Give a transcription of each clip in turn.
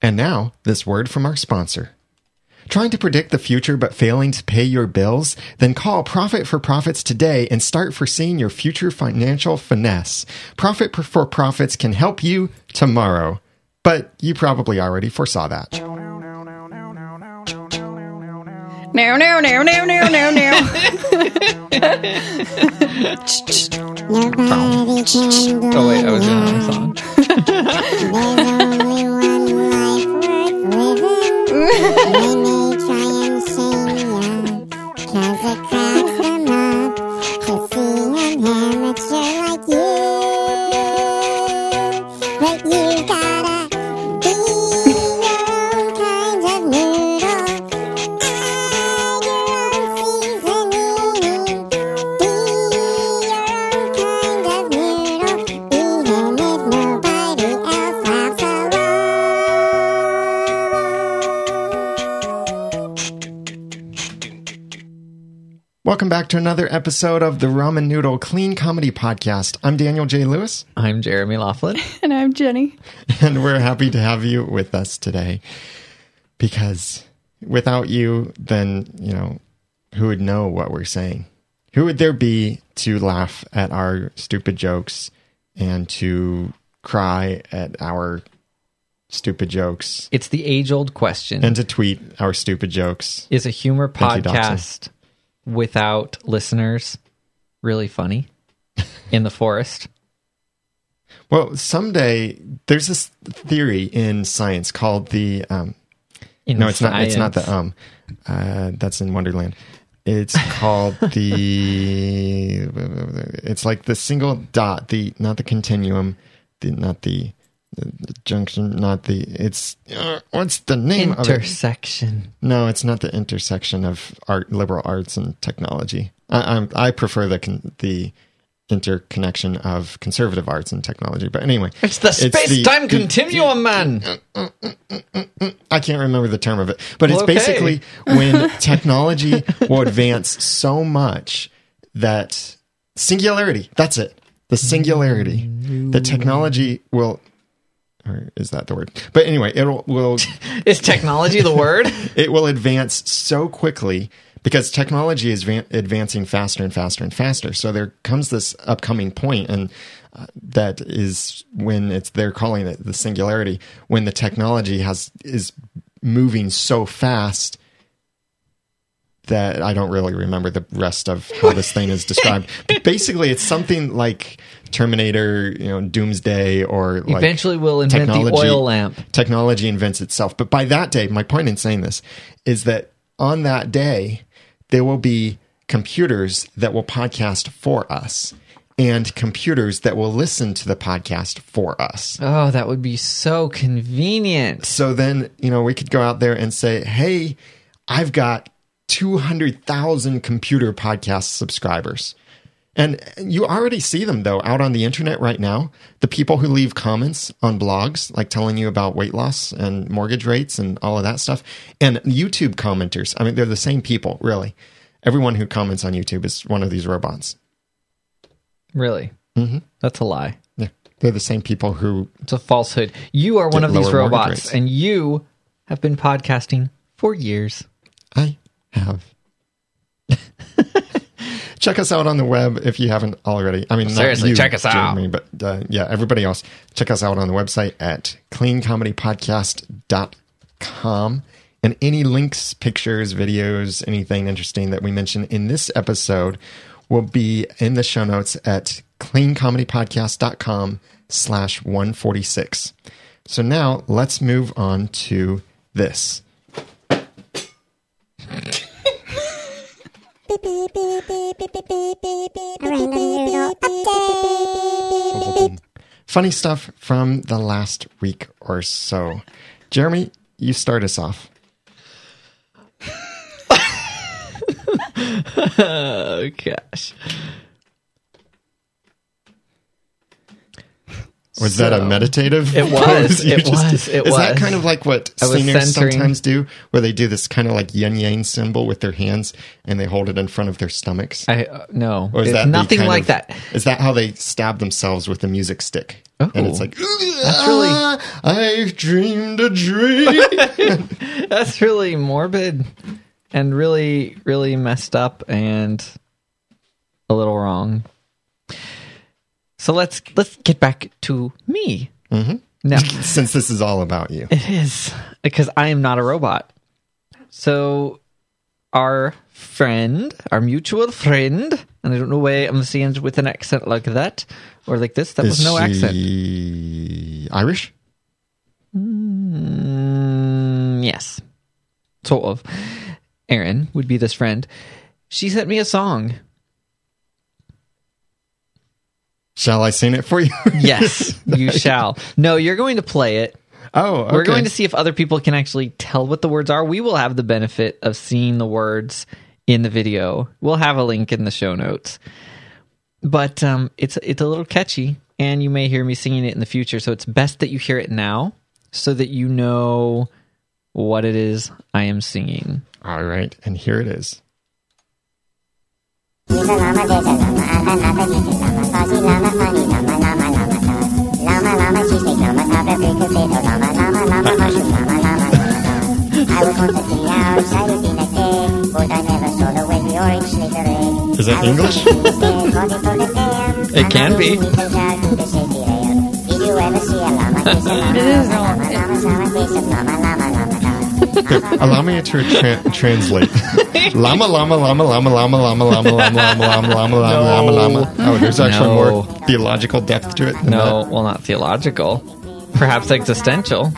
And now, this word from our sponsor. Trying to predict the future but failing to pay your bills? Then call Profit for Profits today and start foreseeing your future financial finesse. Profit for Profits can help you tomorrow. But you probably already foresaw that. No. Nobody can do Oh wait, I was in on the song. There's only one life worth living. Many try and sing ya, 'cause it cracks them up to see an amateur like you. But you gotta be your own kind of noodle. Add your own seasoning. Be your own kind of noodle, even if nobody else laughs along. Welcome back to another episode of the Ramen Noodle Clean Comedy Podcast. I'm Daniel J. Lewis, I'm Jeremy Laughlin. And I'm Jenny. and we're happy to have you with us today. Because without you, then, who would know what we're saying? Who would there be to laugh at our stupid jokes and to cry at our stupid jokes It's the age-old question. and to tweet our stupid jokes? Is a humor Thank you, podcast without listeners really funny? In the forest? Well, someday there's this theory in science called the In no, it's not. It's not science. the that's in Wonderland. It's called the. It's like the single dot. Not the continuum. Not the junction. Not the. It's what's the name of it? Intersection. No, it's not the intersection of liberal arts and technology. I prefer the interconnection of conservative arts and technology. But anyway, It's the space-time continuum, man. I can't remember the term of it, but Well, it's okay. basically when technology will advance so much that singularity, that's it. The singularity. The technology will, or is that the word? But anyway, Is technology the word? it will advance so quickly because technology is advancing faster and faster and faster. So there comes this upcoming point, and that is when they're calling it the singularity, when the technology is moving so fast that I don't really remember the rest of how this thing is described. But basically, it's something like Terminator, Doomsday, or like Eventually we'll invent the oil lamp. Technology invents itself. But by that day, my point in saying this is that on that day, there will be computers that will podcast for us and computers that will listen to the podcast for us. Oh, that would be so convenient. So then, we could go out there and say, hey, I've got 200,000 computer podcast subscribers. And you already see them, though, out on the internet right now. The people who leave comments on blogs, like telling you about weight loss and mortgage rates and all of that stuff. And YouTube commenters. I mean, they're the same people, really. Everyone who comments on YouTube is one of these robots. Really? Mm-hmm. That's a lie. Yeah, they're the same people who... It's a falsehood. You are one Get of these lower mortgage robots, rates. and you have been podcasting for years. I have. Check us out on the web if you haven't already. I mean, not Seriously, you, check us out. Jeremy, but everybody else. Check us out on the website at cleancomedypodcast.com. And any links, pictures, videos, anything interesting that we mention in this episode will be in the show notes at cleancomedypodcast.com/146. So now let's move on to this. Funny stuff from the last week or so. Jeremy, you start us off. Oh, gosh. Was that a meditative? It was. pose you It just was. did? It Is that was. kind of like what I was singers centering. sometimes do, where they do this kind of like yin yang symbol with their hands and they hold it in front of their stomachs? No, Or is it's that the nothing kind like of- that. Is that how they stab themselves with a music stick? Oh. And it's like, That's really- I've dreamed a dream. That's really morbid and really, really messed up and a little wrong. So let's get back to me. Mm-hmm. Now, Since this is all about you. it is because I am not a robot. So our friend, our mutual friend, and I don't know why I'm saying it with an accent like that or like this. That was no accent. She Irish? Yes, sort of. Erin would be this friend. She sent me a song. Shall I sing it for you? Yes, you shall. No, you're going to play it. Oh, okay. We're going to see if other people can actually tell what the words are. We will have the benefit of seeing the words in the video. We'll have a link in the show notes. But it's a little catchy, and you may hear me singing it in the future. So it's best that you hear it now so that you know what it is I am singing. All right, and here it is. He's a llama, there's a llama, another little llama, fuzzy llama, funny llama, llama, llama, llama, llama, cheesesteak llama, paprika, potato llama, llama, llama, mushroom llama, llama, llama. I was once a tree outside of the next day, but I never saw the way the orange slither egg. Is that English? It can be. Did you ever see a llama kiss a llama? It is llama, llama, llama, kiss a llama, llama, llama, llama. Allow me to translate. Llama, llama, llama, llama, llama, llama, llama, llama, llama, llama, llama, llama, llama. Oh, there's actually No. more theological depth to it than No, well, not theological. Perhaps existential.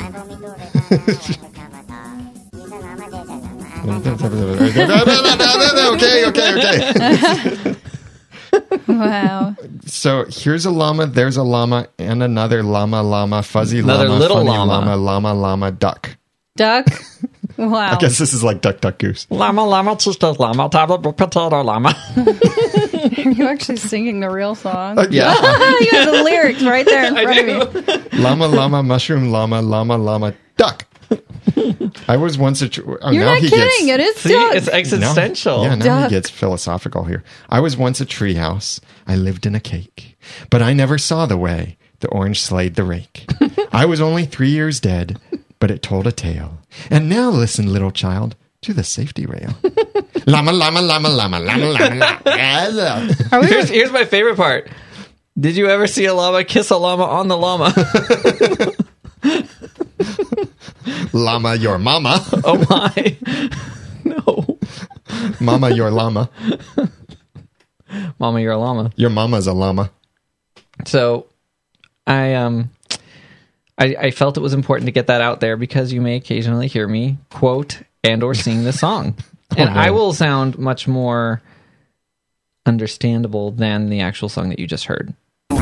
that. Okay. Wow. So here's a llama, there's a llama, and another llama, fuzzy Another llama, little funny llama. llama, duck. Duck. Wow. I guess this is like Duck, Duck, Goose. Llama, llama, cheesesteak llama, potato llama. Are you actually singing the real song? Yeah. You have the lyrics right there in front of you. Llama, mushroom llama, duck. I was once a... Oh, You're now not he kidding. gets, It is See, duck. it's existential. Yeah, now Duck. he gets philosophical here. I was once a treehouse. I lived in a cake. But I never saw the way the orange slayed the rake. I was only 3 years dead, but it told a tale. And now listen, little child, to the safety rail. Llama. Here's my favorite part. Did you ever see a llama kiss a llama on the llama? Llama, your mama. Oh my. No. Mama, your llama. Mama, you're a llama. Your mama's a llama. So I felt it was important to get that out there because you may occasionally hear me quote and or sing this song. And no. I will sound much more understandable than the actual song that you just heard.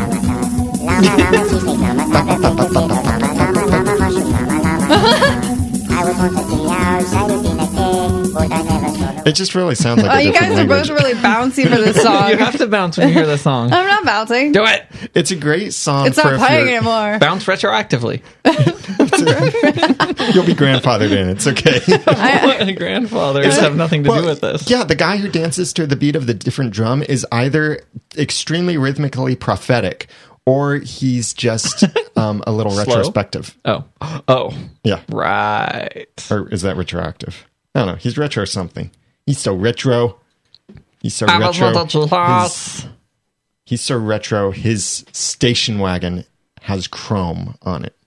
It just really sounds like Oh, a you different guys are language. both really bouncy for this song. You have to bounce when you hear the song. I'm not bouncing. Do it. It's a great song. It's for not if playing you're- anymore. Bounce retroactively. You'll be grandfathered in. It's okay. Grandfathers have nothing to Well, do with this. Yeah, the guy who dances to the beat of the different drum is either extremely rhythmically prophetic or he's just a little retrospective. Oh. Yeah. Right. Or is that retroactive? I don't know. He's retro something. He's so retro. He's so retro. He's so retro. His station wagon has chrome on it.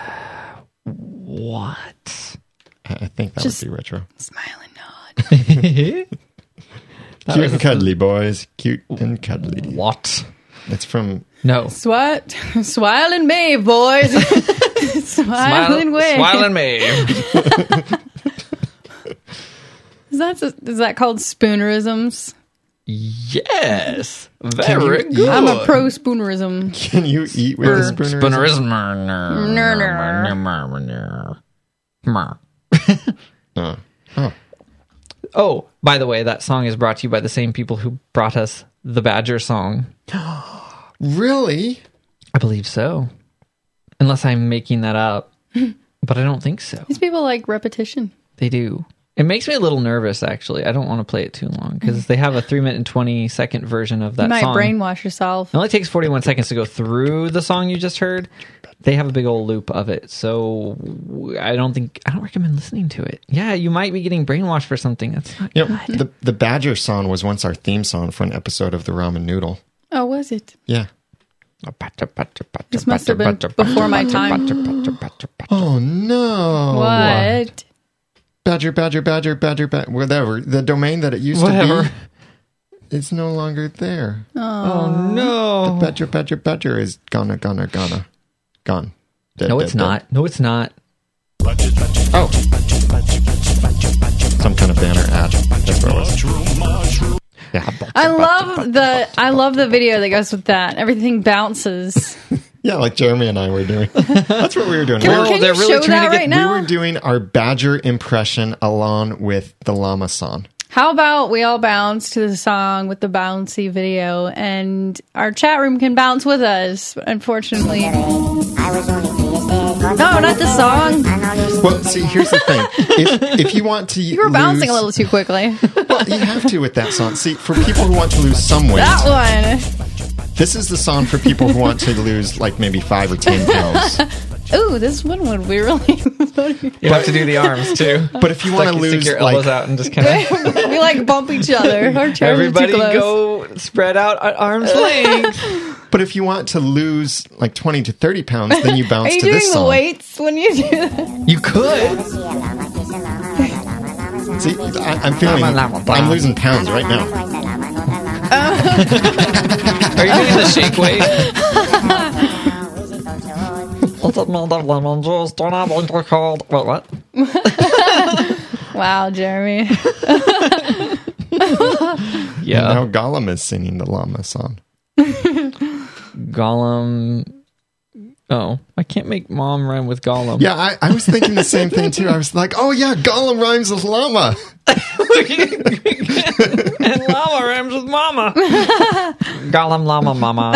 What? I think that Just- would be retro. Smile and nod. Cute and cuddly, boys. Cute and cuddly. What? It's from... No. Swile and Maeve, boys. Swile and Wave. Smile and Maeve. Is that called spoonerisms? Yes. Very Can you- good. I'm a pro spoonerism. Can you eat with a spooner? Oh, by the way, that song is brought to you by the same people who brought us the Badger song. Really? I believe so. unless I'm making that up. But I don't think so. These people like repetition. They do. It makes me a little nervous, actually. I don't want to play it too long because they have a 3-minute and 20-second version of that You might song. brainwash yourself. It only takes 41 seconds to go through the song you just heard. They have a big old loop of it, so I don't recommend listening to it. Yeah, you might be getting brainwashed for something. That's not good. The Badger song was once our theme song for an episode of the Ramen Noodle. Oh, was it? Yeah. This must have been before my time. Oh no! What? Badger, whatever. The domain that it used to be, it's no longer there. Oh no! The Badger is gone. Dead, No, it's not. No, it's not. Oh. Some kind of banner ad. That's what it was. Yeah. I love the video that goes with that. Everything bounces. Yeah, like Jeremy and I were doing. That's what we were doing. Can you they're really show trying that to get- right now? We were doing our Badger impression along with the llama song. How about we all bounce to the song with the bouncy video, and our chat room can bounce with us? Unfortunately, I was only 3 years old. no, not the song. Well, see, here's the thing. If you want to You were bouncing a little too quickly. Well, you have to with that song. See, for people who want to lose some weight, That this is the song for people who want to lose like maybe 5 or 10 pounds. one. Ooh, this one would be really funny. You have to do the arms too. But if you want to Stick lose your elbows like out and just kind of We like bump each other. Our chairs everybody are too close. go spread out at arm's length. But if you want to lose like 20 to 30 pounds, then you bounce Are you to doing this the song. weights when you do that? You could. See, I'm feeling I'm losing pounds right now. Are you doing the shake weight? Wait, what? Wow, Jeremy. Yeah. Now Gollum is singing the llama song. Gollum. Oh, I can't make mom rhyme with Gollum. Yeah, I was thinking the same thing too. I was like, oh yeah, Gollum rhymes with llama. And llama rhymes with mama. Gollum, llama, mama.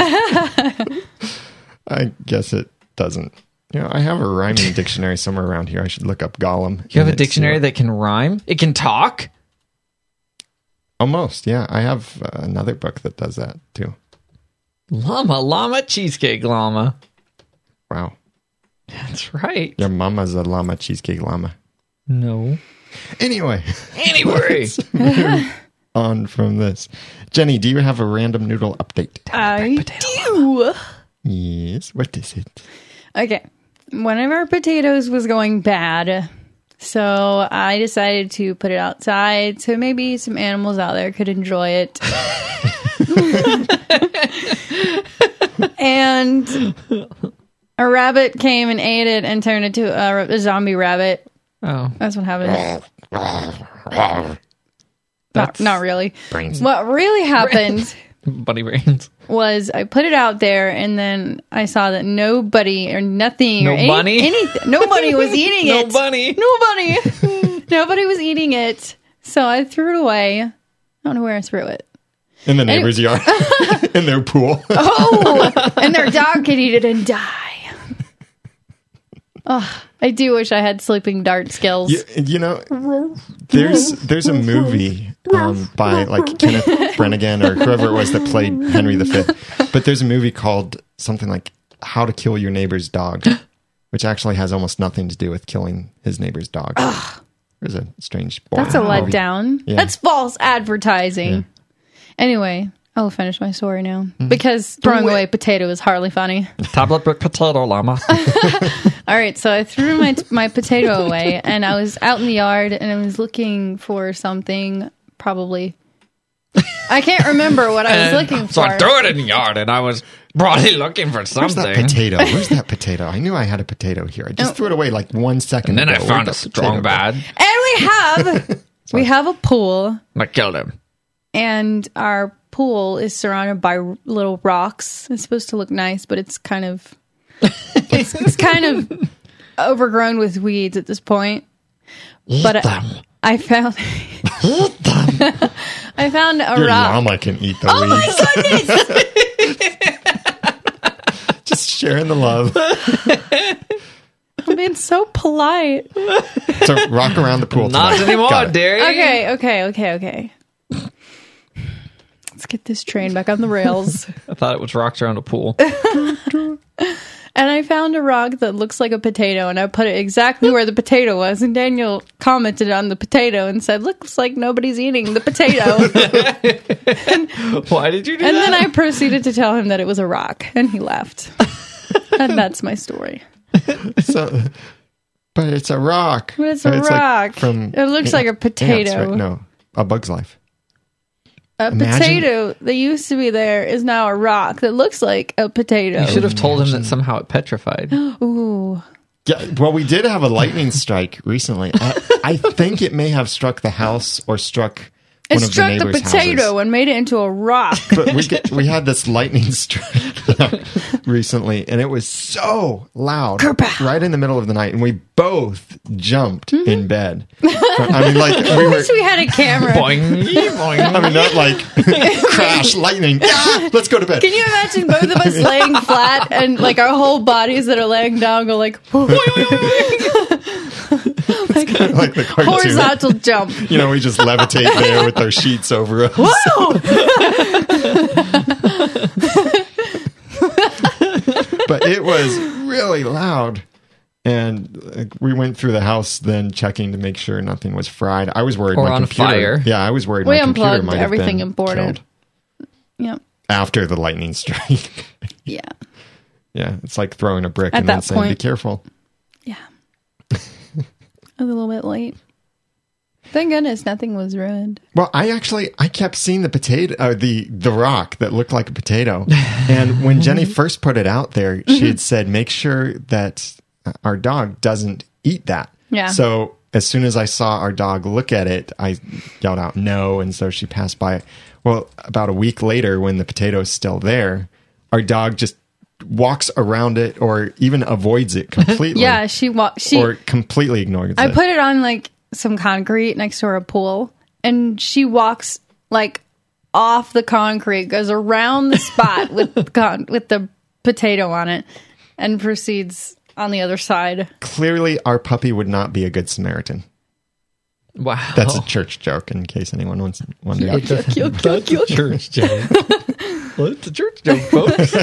I guess it doesn't. You know, I have a rhyming dictionary somewhere around here. I should look up Gollum. You have a dictionary that can rhyme? It can talk? Almost, yeah. I have another book that does that too. Llama, cheesecake llama. Wow. That's right. Your mama's a llama, cheesecake llama. No. Anyway, Anyway. on from this. Jenny, do you have a random noodle update? I do. Yes. What is it? Okay. One of our potatoes was going bad. So I decided to put it outside so maybe some animals out there could enjoy it. And a rabbit came and ate it and turned it to a zombie rabbit. Oh. That's what happened. Not really. Brains. What really happened Bunny brains. was I put it out there and then I saw that nobody or nothing or Nobody? nobody was eating No it. bunny. Nobody was eating it. So I threw it away. I don't know where I threw it. In the neighbor's yard. In their pool. Oh, and their dog could eat it and die. Oh, I do wish I had sleeping dart skills. You know, there's a movie by like Kenneth Branagh or whoever it was that played Henry V. But there's a movie called something like How to Kill Your Neighbor's Dog, which actually has almost nothing to do with killing his neighbor's dog. There's a strange. That's a movie. letdown. Yeah. That's false advertising. Yeah. Anyway, I'll finish my story now because throwing away potato is hardly funny. Tablet book potato llama. All right, so I threw my potato away, and I was out in the yard, and I was looking for something. Probably, I can't remember what I was looking for. So I threw it in the yard and I was probably looking for Where's that something. potato? Where's that potato? I knew I had a potato here. I just threw it away like 1 second And then I ago. found Where'd a that potato strong go? bad. And we have a pool, I killed him. and our pool is surrounded by little rocks. It's supposed to look nice, but it's kind of it's kind of overgrown with weeds at this point. But I found I found a Your rock. llama can eat the weeds. Oh my goodness! Just sharing the love. I'm being so polite. So rock around the pool. Not tonight. anymore, Got it. Derry. Okay. Let's get this train back on the rails. I thought it was rocked around a pool. And I found a rock that looks like a potato, and I put it exactly where the potato was. And Daniel commented on the potato and said, "Looks like nobody's eating the potato." Why did you do And that? then I proceeded to tell him that it was a rock, and he left. And that's my story. So, but it's a rock. But it's a like rock. It looks like a potato. Ants, right? No, A Bug's Life. A Imagine- potato that used to be there is now a rock that looks like a potato. You should have told him that somehow it petrified. Ooh. Yeah, well, we did have a lightning strike recently. I think it may have struck the house or struck It one of the struck the neighbors' potato houses. and made it into a rock. But we had this lightning strike recently, and it was so loud, Kerpow. right in the middle of the night, and we both jumped in bed. I mean, like we I were. wish we had a camera. Boing, boing. I mean, not like crash, lightning. Yeah, let's go to bed. Can you imagine both of us laying flat and like our whole bodies that are laying down go like, like the cartoon. horizontal jump. You know, we just levitate there with our sheets over us. But it was really loud. And we went through the house then checking to make sure nothing was fried. I was worried Or my on computer. fire. Yeah, I was worried We my computer unplugged might have everything been important. killed Yep. after the lightning strike. Yeah. Yeah, it's like throwing a brick At and then that saying, "Be point. careful." Yeah. I was a little bit late. Thank goodness nothing was ruined. Well, I kept seeing the potato, the rock that looked like a potato. And when Jenny first put it out there, she had said, "Make sure that our dog doesn't eat that." Yeah. So as soon as I saw our dog look at it, I yelled out no, and so she passed by it. Well, about a week later, when the potato's still there, our dog just walks around it or even avoids it completely. Yeah, she or completely ignores I it. put it on like some concrete next to a pool, and she walks like off the concrete, goes around the spot with the potato on it, and proceeds on the other side. Clearly, our puppy would not be a good Samaritan. Wow. That's a church joke, in case anyone wants wondering. That's a church joke. Well, it's a church joke, folks.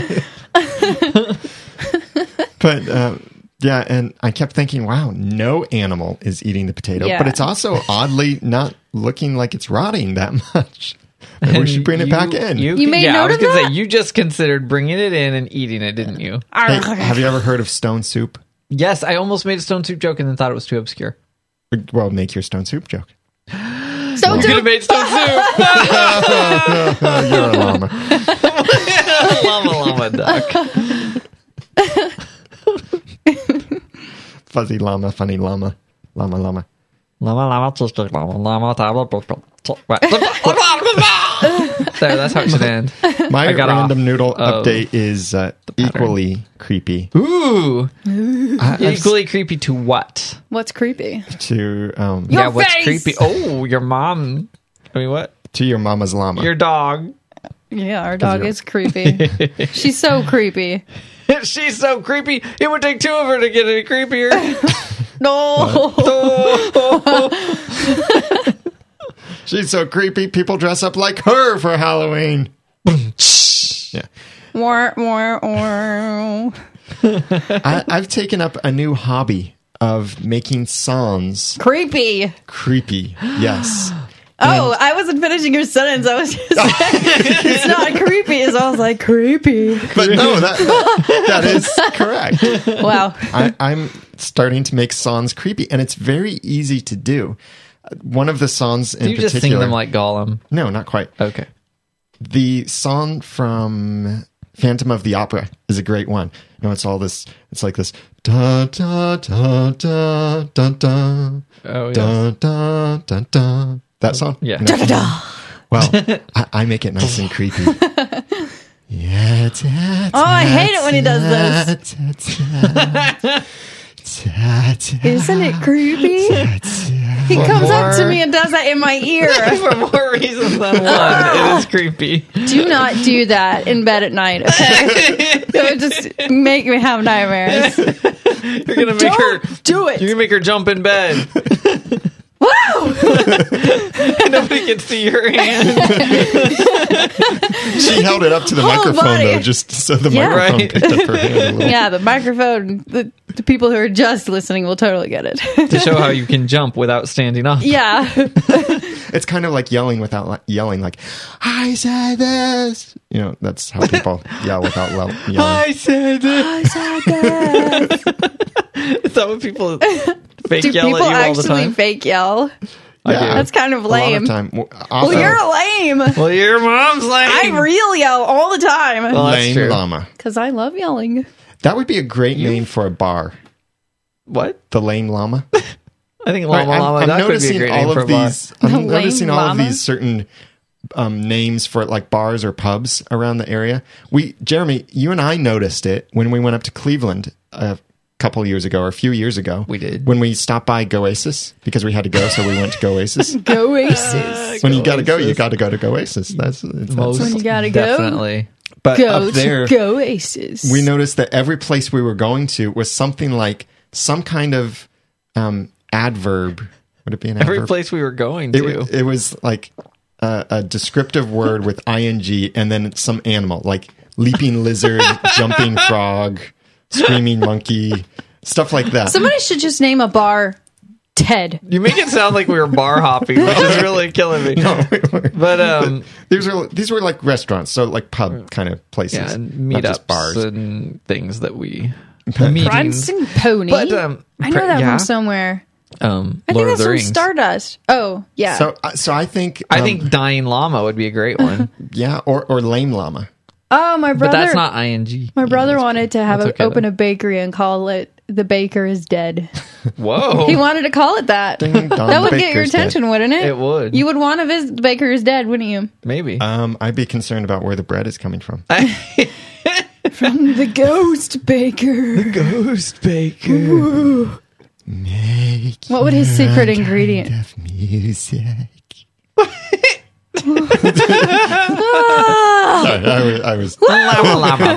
But yeah, and I kept thinking, wow, no animal is eating the potato. Yeah. But it's also oddly not looking like it's rotting that much. Maybe we should bring it back in. You made I note was of gonna that? say, you just considered bringing it in and eating it, didn't you? Hey, have you ever heard of stone soup? Yes, I almost made a stone soup joke and then thought it was too obscure. Well, make your stone soup joke. So You could have made stone soup. You're a llama. Llama duck. Fuzzy llama, funny llama. Llama. There, that's how it should end. My I got random off noodle of update is equally creepy Ooh. I've Equally creepy to what? what's creepy? to Yeah, what's face! creepy? Oh, your mom. I mean, what? to your mama's llama. Your dog. Yeah, our dog is creepy. She's so creepy. She's so creepy. It would take two of her to get any creepier. No. She's so creepy. People dress up like her for Halloween. Yeah. Wah, wah, wah. I've taken up a new hobby of making songs Creepy. creepy. Yes. Oh, I wasn't finishing your sentence. I was just it's not creepy. So I was like, creepy. But no, that is correct. Wow. I'm starting to make songs creepy, and it's very easy to do. One of the songs in You particular. just sing them like Gollum. No, not quite. Okay. The song from Phantom of the Opera is a great one. You know, it's all this. It's like this. Da da da da da da Oh, da yes. da da da. That song. Yeah. No. Well, I make it nice and creepy. Yeah. Oh, I hate it when he does this. Isn't it creepy? He comes up to me and does that in my ear. For more reasons than one, it is creepy. Do not do that in bed at night, okay? It would just make me have nightmares. You're gonna make her do it. You're gonna make her jump in bed. Woo! Nobody can see your hand. She held it up to the Whole microphone body. though, just so the Yeah. microphone Right. picked up her hand a little. Yeah, the microphone, the people who are just listening will totally get it. To show how you can jump without standing up. Yeah. It's kind of like yelling without yelling, like, I said this. You know, that's how people yell without yelling. I said it. I said that. Is that what people fake Do yell people at you all the actually time? fake yell? I do. That's kind of A lot lame. of time. Well, Often, you're lame. Well, your mom's lame. I real yell all the time Well, that's lame true. llama. because I love yelling. That would be a great name for a bar. What? The lame llama. I think Llama Llama. I'm That could be a noticing great all name for a of bar. these. I'm Lame noticing all of llama? these certain names for like bars or pubs around the area. Jeremy, you and I noticed it when we went up to Cleveland a couple years ago or a few years ago. We did. When we stopped by Goasis because we had to go, so we went to Goasis. Go Aces. When you got to go, you got to go to Goasis. That's Most When you gotta go. definitely. but Go up there. to Go Aces. We noticed that every place we were going to was something like some kind of adverb. Would it be an Every adverb? place we were going It, to. it was like a descriptive word with ing and then some animal, like leaping lizard, jumping frog, screaming monkey, stuff like that. Somebody should just name a bar Ted. You make it sound like we were bar hopping, which is really killing me. But these were like restaurants, so like pub kind of places, yeah, and not just meetups bars. and things that we Prancing meetings. Pony. But I know that yeah. from somewhere. I Lord think of that's the from Rings. Stardust. Oh, yeah. So I think I think Dying Llama would be a great one, yeah, or lame llama. oh, my but brother. that's not ing. My brother wanted to have That's okay, open though. a bakery and call it "The Baker is Dead." Whoa, He wanted to call it that. Ding dong, That would the get your baker's dead. attention, wouldn't it? It would. You would want to visit "The Baker is Dead," wouldn't you? maybe. I'd be concerned about where the bread is coming from. From the Ghost Baker. Ghost Baker. Make What would his your secret kind ingredient? of music. Sorry, I was Llama, llama,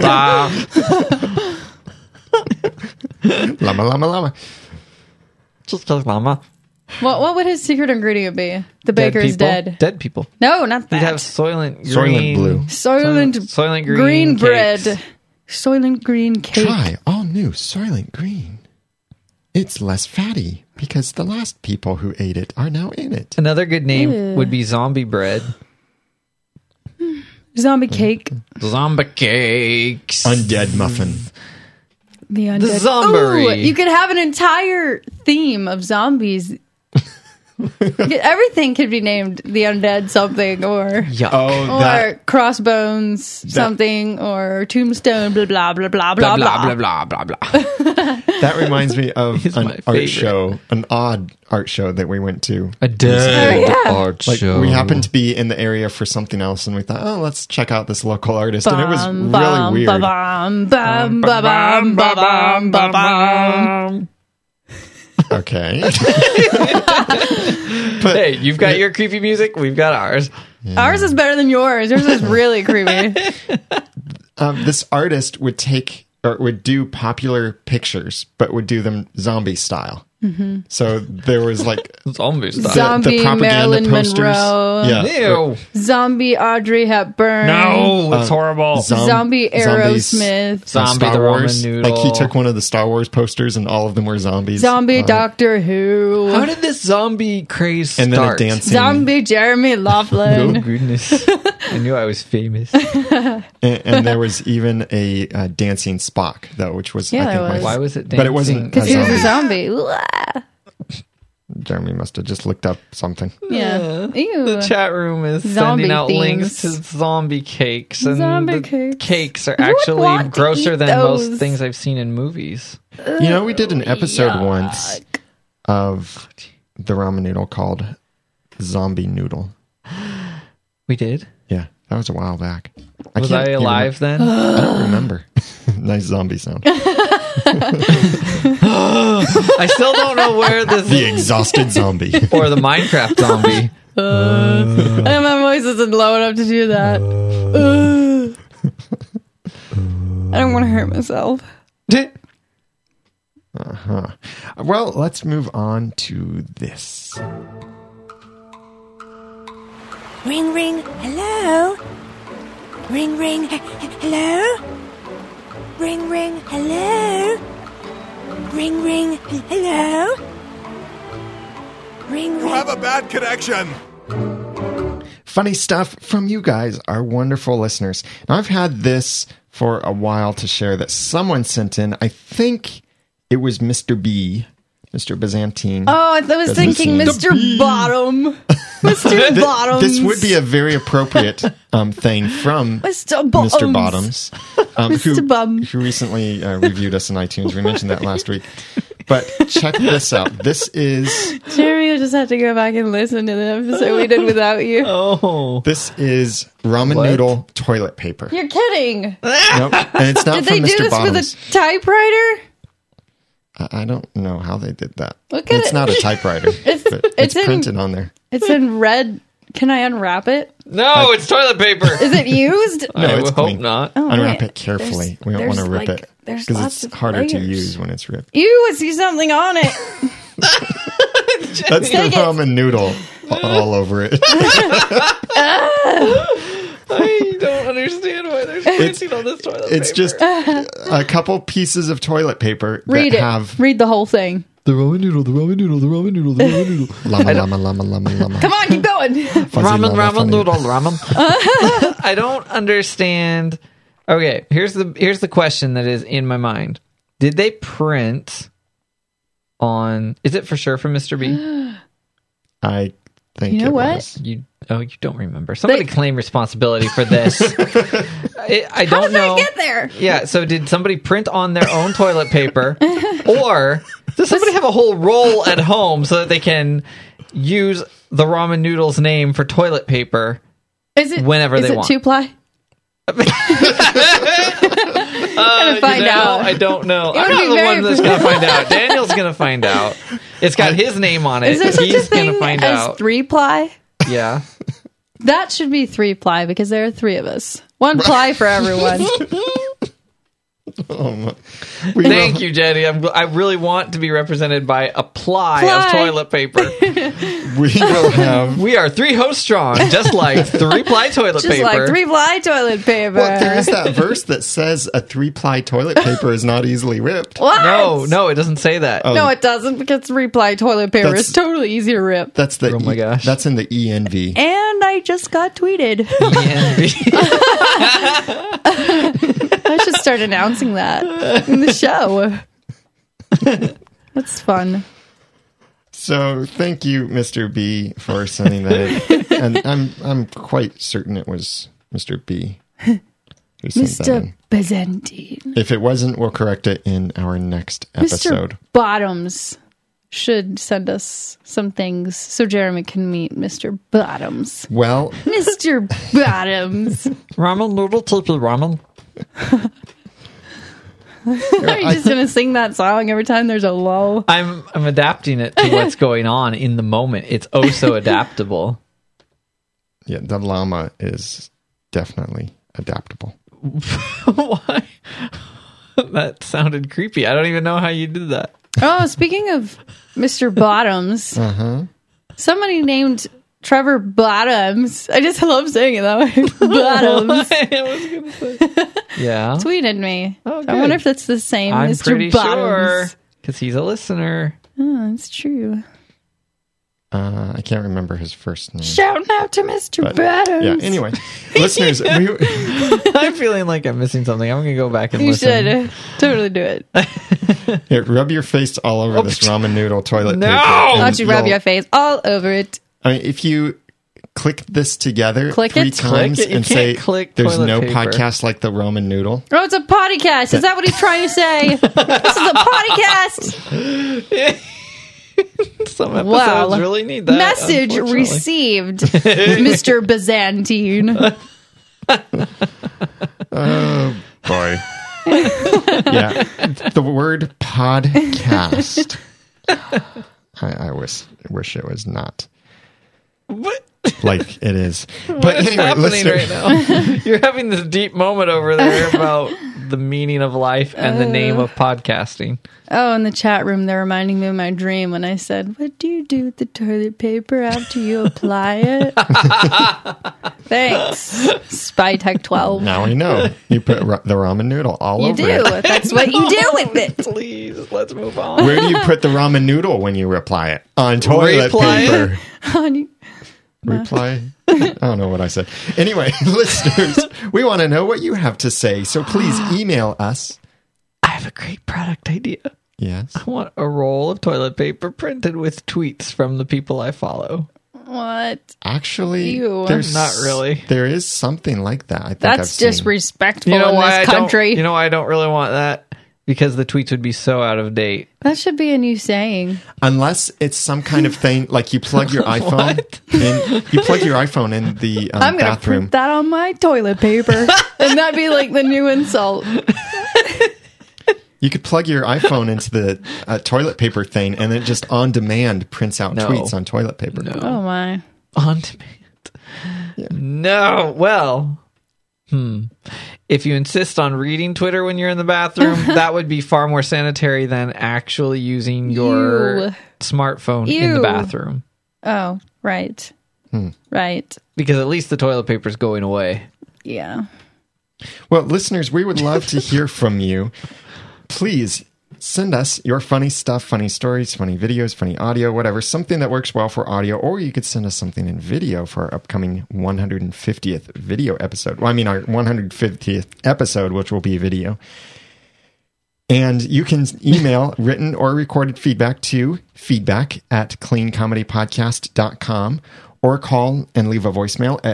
llama. llama llama. Just like llama. What would his secret ingredient be? The Dead Baker is people. dead. Dead people. No, not You'd that. have Soylent Green. Soylent Blue. Soylent Soylent green cakes. bread. Soylent green cake. Try all new Soylent Green. It's less fatty because the last people who ate it are now in it. Another good name Ew. would be Zombie Bread. Zombie cake. Zombie Cakes. Undead muffin. The undead. Zombery. Ooh, you could have an entire theme of zombies. Everything could be named the undead something or Yuck. Oh, or crossbones something or tombstone blah blah blah blah blah blah, blah. blah, blah, blah. that reminds me of He's an my art favorite. show, an odd art show that we went to. A dead Oh, yeah. art Like show. we happened to be in the area for something else, and we thought, oh, let's check out this local artist, and it was Bum, really bum, weird. ba-bum, bum, ba-bum, ba-bum, ba-bum. Okay, Hey, you've got your creepy music. We've got ours. Ours is better than yours. Yours is really creepy. this artist would take or would do popular pictures, but would do them zombie style. Mm-hmm. So there was like Zombie style. Zombie Marilyn Monroe. Yeah. Ew. Zombie Audrey Hepburn. No, it's horrible. Zombie Aerosmith. Zombie Star the Wars. Ramen noodle. Like he took one of the Star Wars posters and all of them were zombies. Zombie Doctor Who. How did this zombie craze and then start? a dancing. Zombie Jeremy Oh, Laughlin. goodness. I knew I was famous. And there was even a dancing Spock though, which was Yeah, I think there was. Why was it dancing? But it wasn't Because he was a zombie. zombie. Uah. Jeremy must have just looked up something. Yeah. Ew. The chat room is Zombie sending out themes. links to zombie cakes, and Zombie the cakes. are Who would actually want to grosser eat than those? most things I've seen in movies. You know, we did an episode once of the ramen noodle called Zombie Noodle. We did. Yeah, that was a while back. Was can't I even- alive then? I don't remember. Nice zombie sound. I still don't know where this The exhausted zombie. or the Minecraft zombie. And my voice isn't low enough to do that. I don't want to hurt myself. Well, let's move on to this. Ring, ring, hello? Ring, ring, hello? Ring, ring, hello? Ring, ring, hello? Ring, ring. You have a bad connection. Funny stuff from you guys, our wonderful listeners. Now, I've had this for a while to share that someone sent in. I think it was Mr. B, Mr. Byzantine. Oh, I was thinking Mr. Bottom. Mr. Bottoms. This would be a very appropriate thing from Mr. Bottoms. Mr. Bottoms, Mr. Bum. who recently reviewed us on iTunes. We mentioned that last week. But check this out. This is Jeremy will just have to go back and listen to the episode we did without you. Oh. this is ramen What? noodle toilet paper. You're kidding. Nope. And it's not Did they from do Mr. this Bottoms. with a typewriter? I don't know how they did that. Look at It's it. not a typewriter. But it's in- printed on there. It's in red. Can I unwrap it? No, it's toilet paper. Is it used? No, I it's would hope clean. not. Oh, Unwrap wait. it carefully. We don't There's want to rip like- it there's because lots it's of harder to layers. use when it's ripped. Ew, I see something on it. That's the Take it. ramen noodle all over it. I don't understand why there's printing on this toilet It's paper. just a couple pieces of toilet paper Read that it. have Read the whole thing. the ramen noodle, the ramen noodle, the ramen noodle, the ramen noodle. llama. Come on, keep going. Fuzzy Ramen, llama, ramen funny. noodle, ramen. I don't understand. Okay, here's the question that is in my mind. Did they print on? Is it for sure from Mr. B? I think You know it what? was. You don't remember. Somebody claim responsibility for this. I don't How did know. I get there? Yeah, so did somebody print on their own toilet paper, or does somebody have a whole roll at home so that they can use the ramen noodles name for toilet paper? Is it Whenever is they it want. 2-ply? Gonna find out. I don't know. It I'm would not be the very one that's going to find out. Daniel's going to find out. It's got his name on it. Is there such He's a going thing to find as out. 3-ply? Yeah. That should be 3-ply because there are 3 of us. 1 ply for everyone. We Thank will, you, Jenny. I really want to be represented by a ply of Ply. toilet paper. we will have. We are 3 hosts strong, just like 3-ply toilet Just paper. like 3-ply toilet paper. Well, there is that verse that says a 3-ply toilet paper is not easily ripped. What? No, it doesn't say that. Oh. No, it doesn't because 3-ply toilet paper That's- is totally easy to rip. That's the. Oh my gosh. That's in the ENV. And I just got tweeted. I should start announcing that in the show. That's fun. So thank you, Mr. B, for sending that in. And I'm quite certain it was Mr. B who sent that Mr. in. Byzantine. If it wasn't, we'll correct it in our next episode. Mr. Bottoms should send us some things so Jeremy can meet Mr. Bottoms. Well, Mr. Bottoms. Ramen noodle, tippy ramen. Are you just going to sing that song every time there's a lull? I'm adapting it to what's going on in the moment. It's oh so adaptable. yeah, the llama is definitely adaptable. Why? That sounded creepy. I don't even know how you did that. Oh, speaking of Mr. Bottoms, somebody named Trevor Bottoms. I just love saying it that way. Bottoms. I was gonna say. Yeah. Tweeted me. Oh, I wonder good. if that's the same I'm Mr. pretty Bottoms. sure because he's a listener. Oh, that's true. I can't remember his first name. Shout out to Mr. But, Bottoms. yeah, anyway, listeners, I'm feeling like I'm missing something. I'm gonna go back and You listen. should totally do it. here, rub your face all over this ramen noodle toilet No! paper. Why and Why don't you rub you'll- your face all over it? I mean, if you click this together Click 3 it. times Click it. You and can't say click there's toilet no paper. podcast like the ramen noodle, Oh, it's a podcast. Is that what he's trying to say? This is a podcast. Some episodes Wow. really need that. Message unfortunately. received, Mr. Byzantine. boy. Yeah, the word podcast. I wish it was not What? like it is. But What is anyway, happening listener, right now? You're having this deep moment over there about the meaning of life and the name of podcasting. Oh, in the chat room, they're reminding me of my dream when I said, "What do you do with the toilet paper after you apply it?" Thanks, SpyTech 12. now we know you put the ramen noodle all You over do. it. That's what you do with it. Please, let's move on. Where do you put the ramen noodle when you reply it? On toilet Reply it? paper. Honey. Reply. I don't know what I said. Anyway, listeners, we want to know what you have to say. So please email us. I have a great product idea. Yes. I want a roll of toilet paper printed with tweets from the people I follow. What? Actually, Ew. there's Not really. There is something like that. I think That's I've seen. disrespectful You know in why this country. You know why I don't really want that? Because the tweets would be so out of date. That should be a new saying. Unless it's some kind of thing like you plug your iPhone in. You plug your iPhone in the I'm going to bathroom. print that on my toilet paper. And that'd be like the new insult. You could plug your iPhone into the toilet paper thing, and it just on demand prints out No. tweets on toilet paper. No. Oh, my. On demand. No. Well, if you insist on reading Twitter when you're in the bathroom, that would be far more sanitary than actually using your Ew. smartphone in the Ew. bathroom. Oh, right. Right. Because at least the toilet paper's going away. Yeah. Well, listeners, we would love to hear from you. Please send us your funny stuff, funny stories, funny videos, funny audio, whatever, something that works well for audio, or you could send us something in video for our upcoming 150th video episode. Well, I mean, our 150th episode, which will be video. And you can email written or recorded feedback to feedback@cleancomedypodcast.com or call and leave a voicemail at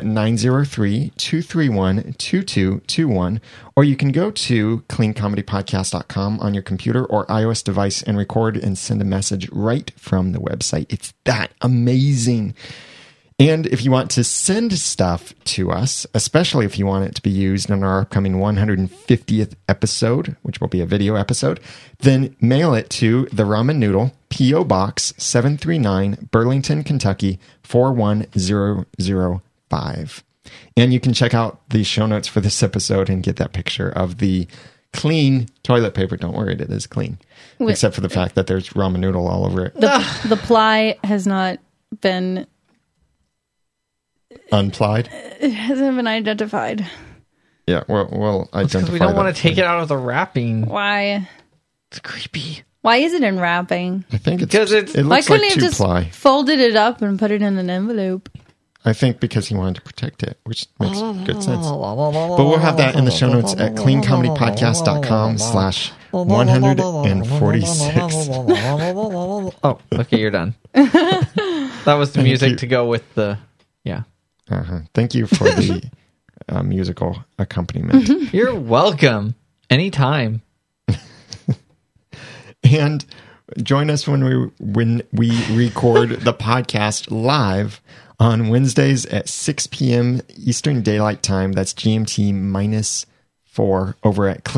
903-231-2221. Or you can go to cleancomedypodcast.com on your computer or iOS device and record and send a message right from the website. It's that amazing. And if you want to send stuff to us, especially if you want it to be used in our upcoming 150th episode, which will be a video episode, then mail it to the Ramen Noodle, P.O. Box 739, Burlington, Kentucky 41005. And you can check out the show notes for this episode and get that picture of the clean toilet paper. Don't worry, it is clean. Except for the fact that there's ramen noodle all over it. The ply has not been... Unplied? It hasn't been identified. Yeah, we'll identify Because we don't want that. to take it out of the wrapping. Why? It's creepy. Why is it in wrapping? I think it's Because it's- it Why looks couldn't like he have just two-ply. folded it up and put it in an envelope? I think because he wanted to protect it, which makes good sense. But we'll have that in the show notes at cleancomedypodcast.com/146. Oh, okay, you're done. That was the Thank music you. to go with the... Yeah. Thank you for the musical accompaniment. You're welcome. Anytime. And join us when we record the podcast live on Wednesdays at 6 p.m. Eastern Daylight Time. That's GMT -4 over at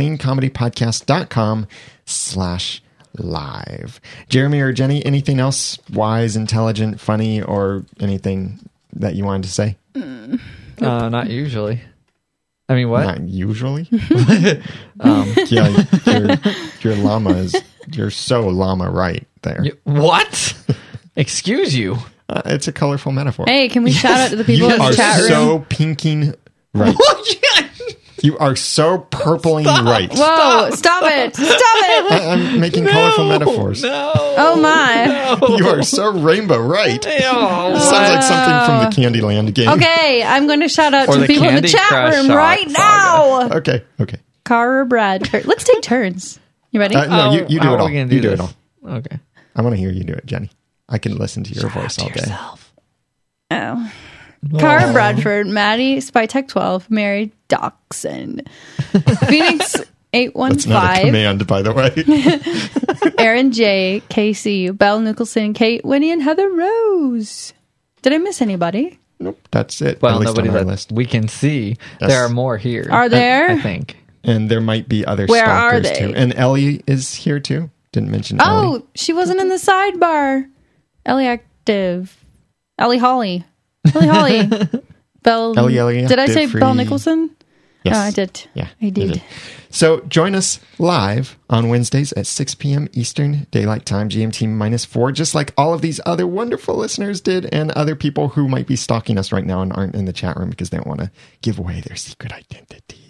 cleancomedypodcast.com/live. Jeremy or Jenny, anything else wise, intelligent, funny, or anything that you wanted to say? Not usually. I mean, what? Not usually. Yeah, your llama is, you're so llama right there. What? Excuse you. It's a colorful metaphor. Hey, can we shout out to the people You in are the chat room? so pinking right. You are so purpling right. Whoa, stop it. Stop it. I'm making colorful metaphors. No. Oh, my. You are so rainbow right. Ew. Sounds like something from the Candyland game. Okay, I'm going to shout out Or to the people in the Candy chat Crush room saga. right now. Okay. Cara Bradford. Let's take turns. You ready? No, you do How it are all. we gonna You do this? it all. Okay. I want to hear you do it, Jenny. I can listen to your voice all day. Oh. Cara Bradford, Maddie, SpyTech 12, Mary Doxson, Phoenix That's not a 815, command, by the way. Aaron J, Casey, Belle Nicholson, Kate, Winnie, and Heather Rose. Did I miss anybody? Nope, that's it. Well, at least nobody on our that list. we can see. Yes. There are more here. Are there? I think. And there might be other Where are stalkers they? too. And Ellie is here too. Didn't mention Ellie. Oh, she wasn't in the sidebar. Ellie Active. Ellie Holly. Ellie Holly. Ellie Did I say Active Belle Free. Nicholson? Yes. Oh, I did. Yeah, I you did. So join us live on Wednesdays at 6 p.m. Eastern Daylight Time, GMT -4, just like all of these other wonderful listeners did, and other people who might be stalking us right now and aren't in the chat room because they don't want to give away their secret identity.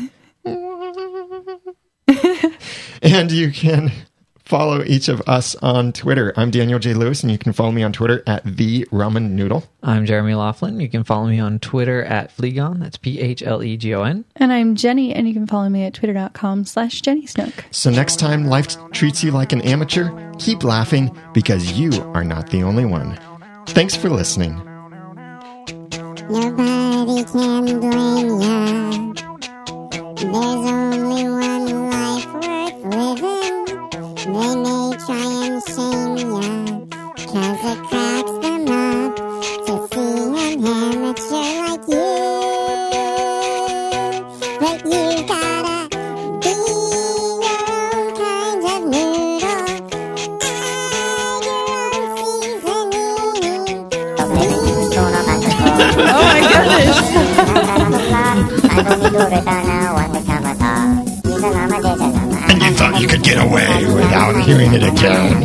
And you can follow each of us on Twitter. I'm Daniel J. Lewis, and you can follow me on Twitter at The Ramen Noodle. I'm Jeremy Laughlin. You can follow me on Twitter at Phlegon. That's PHLEGON. And I'm Jenny, and you can follow me at twitter.com/JennySnook. So next time life treats you like an amateur, keep laughing because you are not the only one. Thanks for listening. Nobody can blame ya. There's only one life worth living. They may try and shame ya, 'cause it cracks them up to see an amateur like you. But you gotta be your own kind of noodle. Add your own seasoning. Oh my goodness. And you thought you could get away without hearing it again.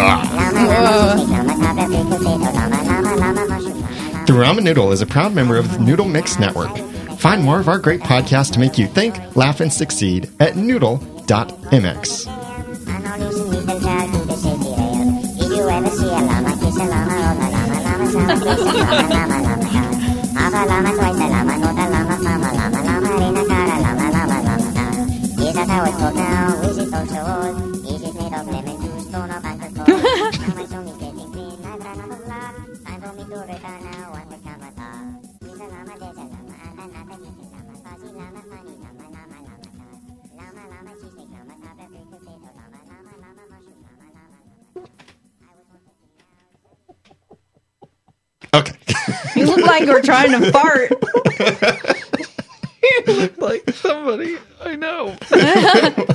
The Ramen Noodle is a proud member of the Noodle Mix Network. Find more of our great podcasts to make you think, laugh, and succeed at noodle.mx. Okay. You look like you're trying to fart. You look like somebody I know.